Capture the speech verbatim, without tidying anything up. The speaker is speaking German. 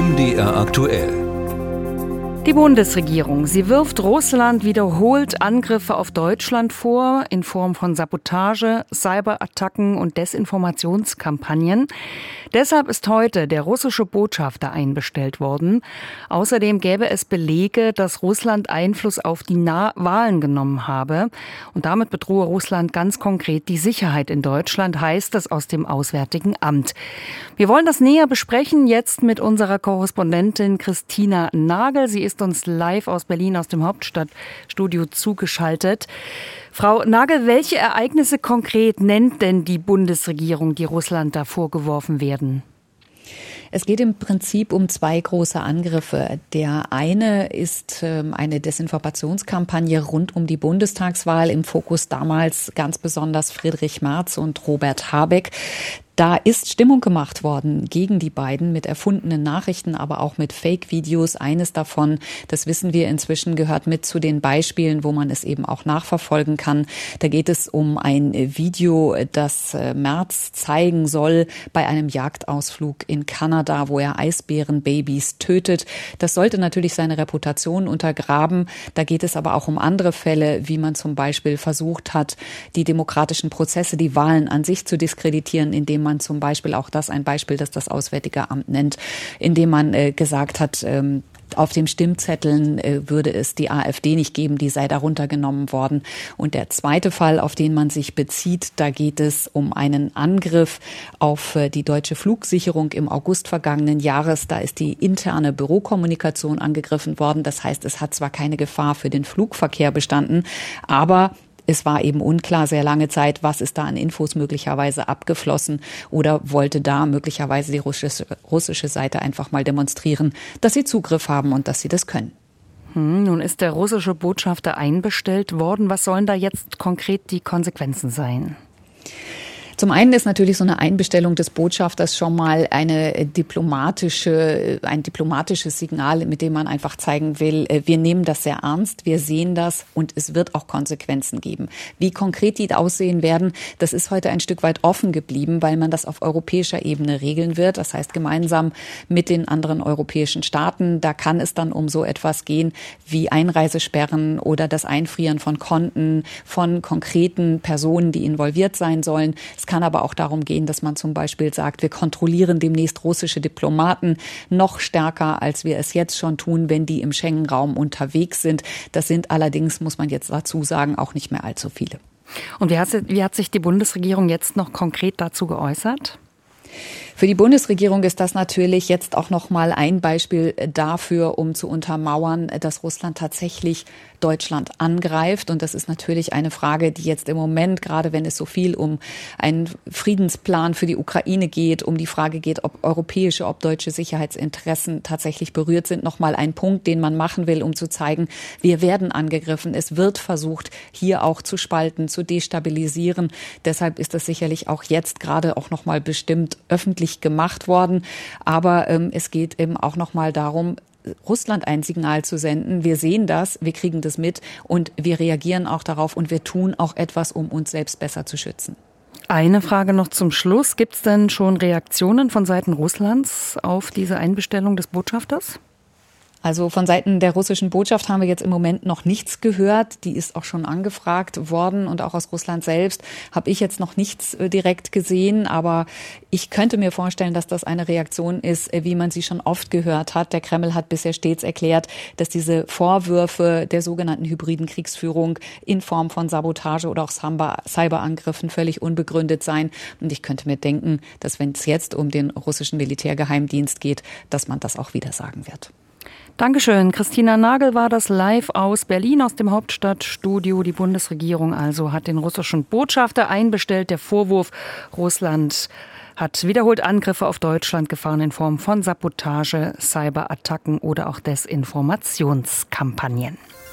M D R aktuell. Die Bundesregierung, sie wirft Russland wiederholt Angriffe auf Deutschland vor in Form von Sabotage, Cyberattacken und Desinformationskampagnen. Deshalb ist heute der russische Botschafter einbestellt worden. Außerdem gäbe es Belege, dass Russland Einfluss auf die Na- Wahlen genommen habe. Und damit bedrohe Russland ganz konkret die Sicherheit in Deutschland, heißt es aus dem Auswärtigen Amt. Wir wollen das näher besprechen jetzt mit unserer Korrespondentin Christina Nagel. Sie ist uns live aus Berlin, aus dem Hauptstadtstudio zugeschaltet. Frau Nagel, welche Ereignisse konkret nennt denn die Bundesregierung, die Russland da vorgeworfen werden? Es geht im Prinzip um zwei große Angriffe. Der eine ist ähm, eine Desinformationskampagne rund um die Bundestagswahl. Im Fokus damals ganz besonders Friedrich Merz und Robert Habeck. Da ist Stimmung gemacht worden gegen die beiden mit erfundenen Nachrichten, aber auch mit Fake-Videos. Eines davon, das wissen wir inzwischen, gehört mit zu den Beispielen, wo man es eben auch nachverfolgen kann. Da geht es um ein Video, das Merz zeigen soll bei einem Jagdausflug in Kanada, wo er Eisbärenbabys tötet. Das sollte natürlich seine Reputation untergraben. Da geht es aber auch um andere Fälle, wie man zum Beispiel versucht hat, die demokratischen Prozesse, die Wahlen an sich zu diskreditieren, indem man zum Beispiel, auch das ein Beispiel, das das Auswärtige Amt nennt, indem man äh, gesagt hat, ähm, auf den Stimmzetteln äh, würde es die AfD nicht geben, die sei da runtergenommen worden. Und der zweite Fall, auf den man sich bezieht, da geht es um einen Angriff auf äh, die deutsche Flugsicherung im August vergangenen Jahres. Da ist die interne Bürokommunikation angegriffen worden. Das heißt, es hat zwar keine Gefahr für den Flugverkehr bestanden, aber es war eben unklar sehr lange Zeit, was ist da an Infos möglicherweise abgeflossen oder wollte da möglicherweise die russische, russische Seite einfach mal demonstrieren, dass sie Zugriff haben und dass sie das können. Hm, nun ist der russische Botschafter einbestellt worden. Was sollen da jetzt konkret die Konsequenzen sein? Zum einen ist natürlich so eine Einbestellung des Botschafters schon mal eine diplomatische, ein diplomatisches Signal, mit dem man einfach zeigen will, wir nehmen das sehr ernst, wir sehen das und es wird auch Konsequenzen geben. Wie konkret die aussehen werden, das ist heute ein Stück weit offen geblieben, weil man das auf europäischer Ebene regeln wird. Das heißt, gemeinsam mit den anderen europäischen Staaten, da kann es dann um so etwas gehen wie Einreisesperren oder das Einfrieren von Konten von konkreten Personen, die involviert sein sollen. Es kann aber auch darum gehen, dass man zum Beispiel sagt, wir kontrollieren demnächst russische Diplomaten noch stärker, als wir es jetzt schon tun, wenn die im Schengen-Raum unterwegs sind. Das sind allerdings, muss man jetzt dazu sagen, auch nicht mehr allzu viele. Und wie hat, wie hat sich die Bundesregierung jetzt noch konkret dazu geäußert? Für die Bundesregierung ist das natürlich jetzt auch noch mal ein Beispiel dafür, um zu untermauern, dass Russland tatsächlich Deutschland angreift. Und das ist natürlich eine Frage, die jetzt im Moment, gerade wenn es so viel um einen Friedensplan für die Ukraine geht, um die Frage geht, ob europäische, ob deutsche Sicherheitsinteressen tatsächlich berührt sind, noch mal ein Punkt, den man machen will, um zu zeigen, wir werden angegriffen. Es wird versucht, hier auch zu spalten, zu destabilisieren. Deshalb ist das sicherlich auch jetzt gerade auch noch mal bestimmt öffentlich gemacht worden. Aber ähm, es geht eben auch noch mal darum, Russland ein Signal zu senden. Wir sehen das, wir kriegen das mit und wir reagieren auch darauf und wir tun auch etwas, um uns selbst besser zu schützen. Eine Frage noch zum Schluss. Gibt es denn schon Reaktionen von Seiten Russlands auf diese Einbestellung des Botschafters? Also von Seiten der russischen Botschaft haben wir jetzt im Moment noch nichts gehört. Die ist auch schon angefragt worden und auch aus Russland selbst habe ich jetzt noch nichts direkt gesehen. Aber ich könnte mir vorstellen, dass das eine Reaktion ist, wie man sie schon oft gehört hat. Der Kreml hat bisher stets erklärt, dass diese Vorwürfe der sogenannten hybriden Kriegsführung in Form von Sabotage oder auch Cyberangriffen völlig unbegründet seien. Und ich könnte mir denken, dass wenn es jetzt um den russischen Militärgeheimdienst geht, dass man das auch wieder sagen wird. Dankeschön. Christina Nagel war das live aus Berlin, aus dem Hauptstadtstudio. Die Bundesregierung also hat den russischen Botschafter einbestellt. Der Vorwurf, Russland hat wiederholt Angriffe auf Deutschland gefahren in Form von Sabotage, Cyberattacken oder auch Desinformationskampagnen.